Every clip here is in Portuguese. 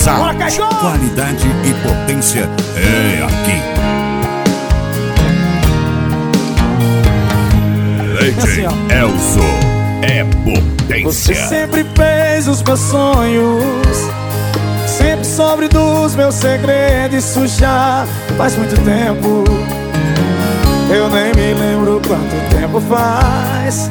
Sound, qualidade e potência é aqui. DJ Elzo é potência. Você sempre fez os meus sonhos, sempre sobre dos meus segredos. Isso já faz muito tempo, eu nem me lembro quanto tempo faz.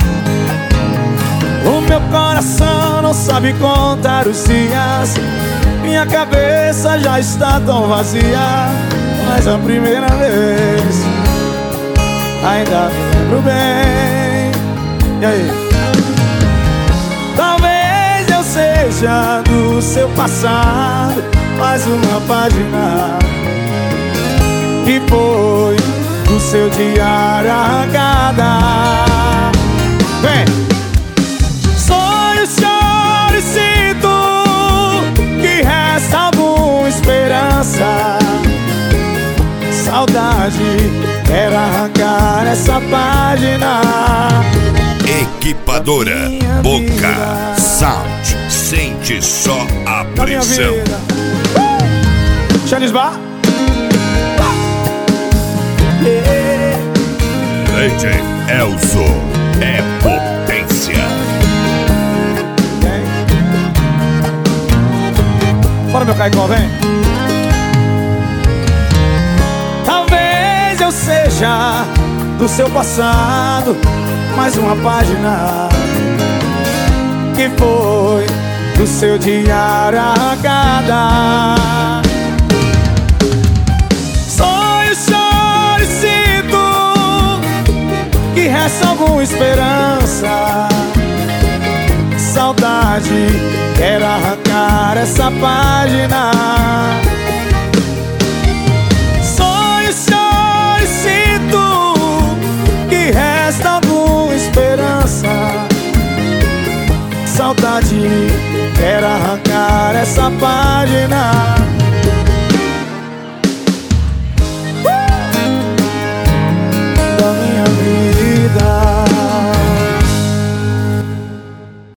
O meu coração não sabe contar os dias, minha cabeça já está tão vazia. Mas a primeira vez ainda me lembro bem. E aí? Talvez eu seja do seu passado, mais uma página que foi do seu diário arrancada. Vem! Sonho, choro e sinto que resta alguma esperança. Saudade, quero arrancar essa página. Equipadora Boca Sound, sente só a pressão. Charles Bar. DJ Elzo é potência. Bora, meu Caicó, vem. Talvez eu seja do seu passado, mais uma página que foi do seu diário arrancada. Sonho, choro e sinto que resta alguma esperança. Saudade, quero arrancar essa página. Sonho, choro e sinto que resta alguma esperança. Saudade, quero arrancar essa página.